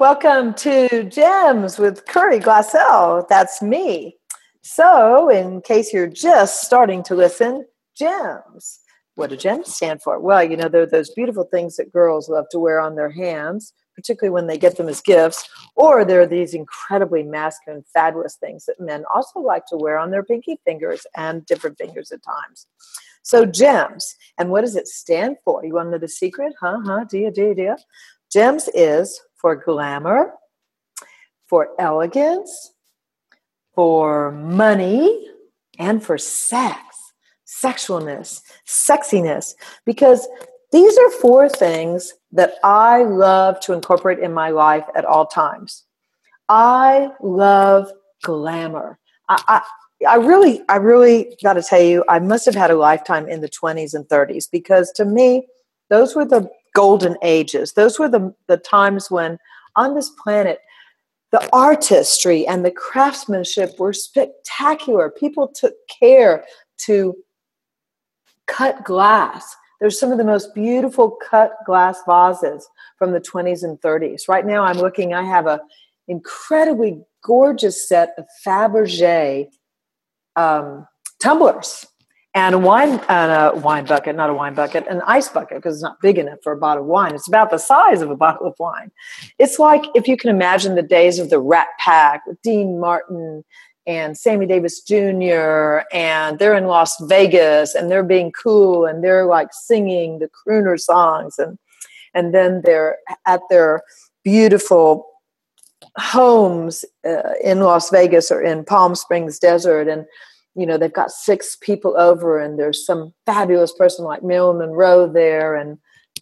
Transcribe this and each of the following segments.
Welcome to Gems with Curry Glassell. That's me. So, in case you're just starting to listen, gems. What do gems stand for? Well, they're those beautiful things that girls love to wear on their hands, particularly when they get them as gifts, or they're these incredibly masculine, fabulous things that men also like to wear on their pinky fingers and different fingers at times. So, gems. And what does it stand for? You want to know the secret? Do you? Gems is for glamour, for elegance, for money, and for sex, sexualness, sexiness, because these are four things that I love to incorporate in my life at all times. I love glamour. I really got to tell you, I must have had a lifetime in the 20s and 30s, because to me, those were the golden ages. Those were the times when on this planet, the artistry and the craftsmanship were spectacular. People took care to cut glass. There's some of the most beautiful cut glass vases from the 20s and 30s. Right now I'm looking, I have an incredibly gorgeous set of Fabergé tumblers. And an ice bucket, because it's not big enough for a bottle of wine. It's about the size of a bottle of wine. It's like if you can imagine the days of the Rat Pack with Dean Martin and Sammy Davis Jr., and they're in Las Vegas and they're being cool and they're like singing the crooner songs, and then they're at their beautiful homes in Las Vegas or in Palm Springs Desert, and they've got 6 people over, and there's some fabulous person like Marilyn Monroe there, and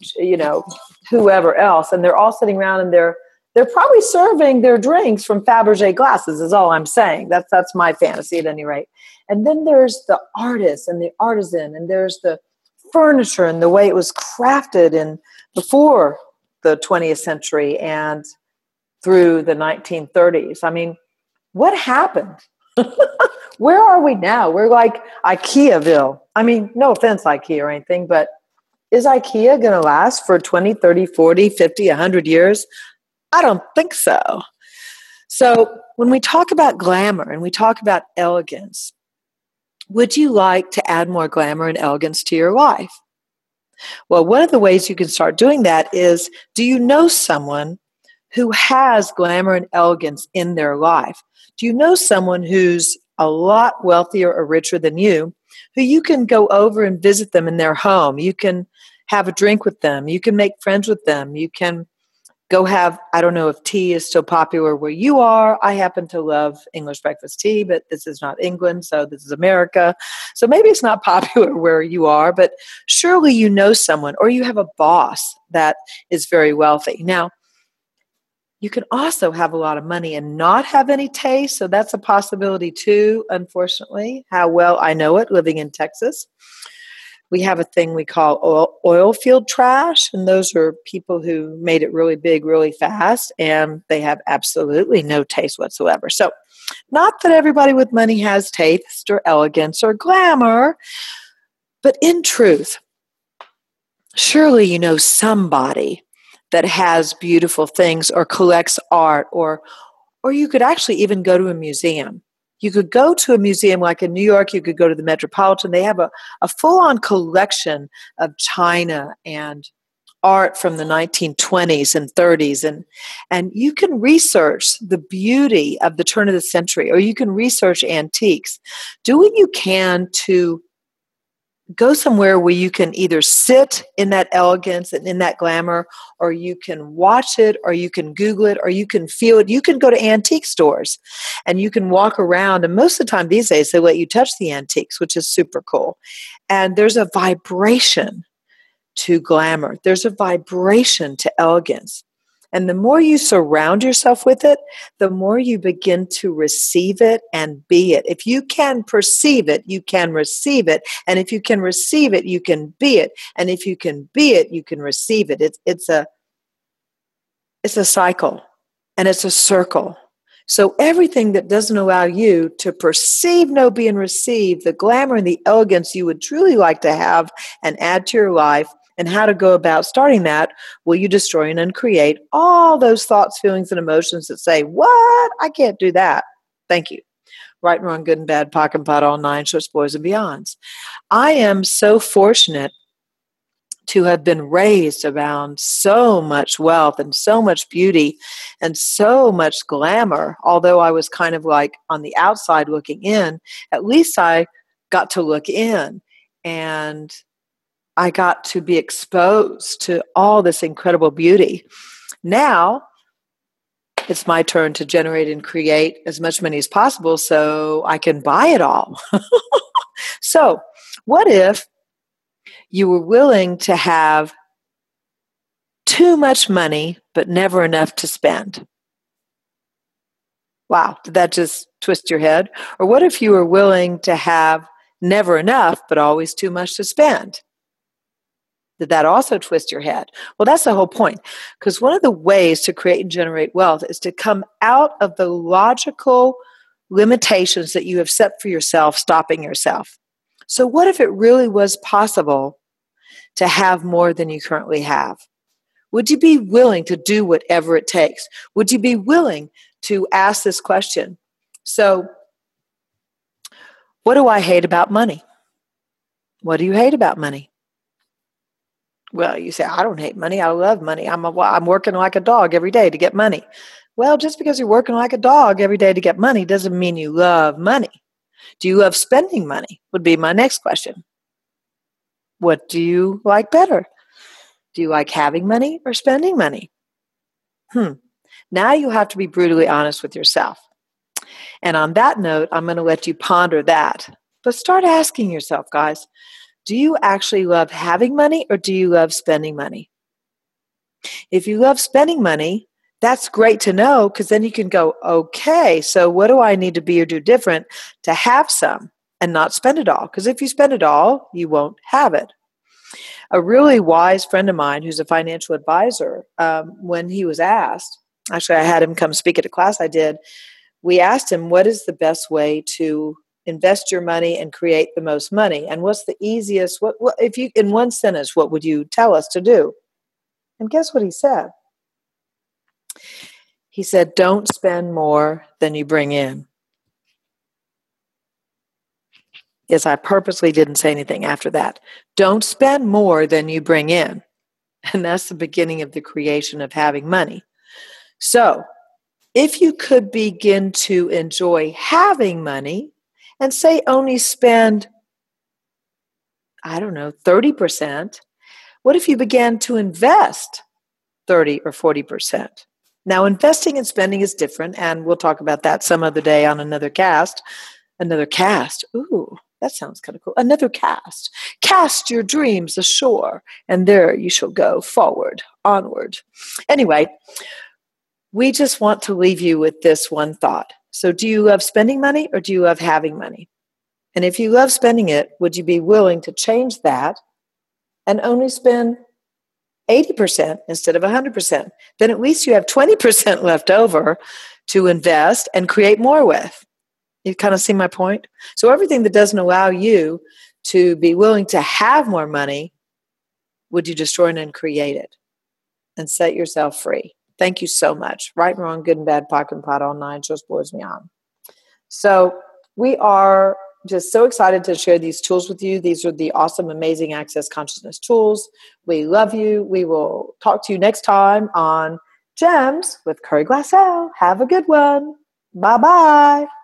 whoever else, and they're all sitting around, and they're probably serving their drinks from Fabergé glasses. Is all I'm saying. That's my fantasy at any rate. And then there's the artist and the artisan, and there's the furniture and the way it was crafted in before the 20th century and through the 1930s. I mean, what happened? Where are we now? We're like IKEAville. I mean, no offense, IKEA or anything, but is IKEA going to last for 20, 30, 40, 50, 100 years? I don't think so. So when we talk about glamour and we talk about elegance, would you like to add more glamour and elegance to your life? Well, one of the ways you can start doing that is, do you know someone who has glamour and elegance in their life? Do you know someone who's a lot wealthier or richer than you, who you can go over and visit them in their home? You can have a drink with them. You can make friends with them. You can go have, I don't know if tea is still popular where you are. I happen to love English breakfast tea, but this is not England, so this is America. So maybe it's not popular where you are, but surely you know someone, or you have a boss that is very wealthy. Now, you can also have a lot of money and not have any taste. So that's a possibility too, unfortunately. How well I know it, living in Texas. We have a thing we call oil field trash. And those are people who made it really big, really fast. And they have absolutely no taste whatsoever. So not that everybody with money has taste or elegance or glamour. But in truth, surely you know somebody that has beautiful things or collects art, or you could actually even go to a museum. You could go to a museum like in New York, you could go to the Metropolitan. They have a full-on collection of china and art from the 1920s and 30s. And you can research the beauty of the turn of the century, or you can research antiques. Do what you can to go somewhere where you can either sit in that elegance and in that glamour, or you can watch it, or you can Google it, or you can feel it. You can go to antique stores and you can walk around. And most of the time these days, they let you touch the antiques, which is super cool. And there's a vibration to glamour. There's a vibration to elegance. And the more you surround yourself with it, the more you begin to receive it and be it. If you can perceive it, you can receive it. And if you can receive it, you can be it. And if you can be it, you can receive it. It's a cycle, and it's a circle. So everything that doesn't allow you to perceive, know, be, and receive the glamour and the elegance you would truly like to have and add to your life, And how to go about starting that? Will you destroy and uncreate all those thoughts, feelings, and emotions that say, what? I can't do that. Thank you. Right and wrong, good and bad, POC and POD, all nine, shorts, boys, and beyonds. I am so fortunate to have been raised around so much wealth and so much beauty and so much glamour. Although I was kind of like on the outside looking in, at least I got to look in, and I got to be exposed to all this incredible beauty. Now it's my turn to generate and create as much money as possible so I can buy it all. So what if you were willing to have too much money, but never enough to spend? Wow, did that just twist your head? Or what if you were willing to have never enough, but always too much to spend? Did that also twist your head? Well, that's the whole point. Because one of the ways to create and generate wealth is to come out of the logical limitations that you have set for yourself, stopping yourself. So what if it really was possible to have more than you currently have? Would you be willing to do whatever it takes? Would you be willing to ask this question? So, what do I hate about money? What do you hate about money? Well, you say, I don't hate money. I love money. I'm working like a dog every day to get money. Well, just because you're working like a dog every day to get money doesn't mean you love money. Do you love spending money? Would be my next question. What do you like better? Do you like having money or spending money? Now you have to be brutally honest with yourself. And on that note, I'm going to let you ponder that. But start asking yourself, guys, do you actually love having money or do you love spending money? If you love spending money, that's great to know, because then you can go, okay, so what do I need to be or do different to have some and not spend it all? Because if you spend it all, you won't have it. A really wise friend of mine who's a financial advisor, when he was asked, actually I had him come speak at a class I did, we asked him, what is the best way to invest your money and create the most money? And what's the easiest, what if you, in one sentence, what would you tell us to do? And guess what he said? He said, don't spend more than you bring in. Yes, I purposely didn't say anything after that. Don't spend more than you bring in. And that's the beginning of the creation of having money. So if you could begin to enjoy having money and say only spend, 30%, what if you began to invest 30 or 40%? Now, investing and spending is different, and we'll talk about that some other day on another cast. Another cast. Ooh, that sounds kind of cool. Another cast. Cast your dreams ashore, and there you shall go forward, onward. Anyway, we just want to leave you with this one thought. So do you love spending money or do you love having money? And if you love spending it, would you be willing to change that and only spend 80% instead of 100%? Then at least you have 20% left over to invest and create more with. You kind of see my point? So everything that doesn't allow you to be willing to have more money, would you destroy and uncreate it and set yourself free? Thank you so much. Right and wrong, good and bad, POC and POD, all nine, shows boys me on. So we are just so excited to share these tools with you. These are the awesome, amazing Access Consciousness tools. We love you. We will talk to you next time on Gems with Curry Glassell. Have a good one. Bye-bye.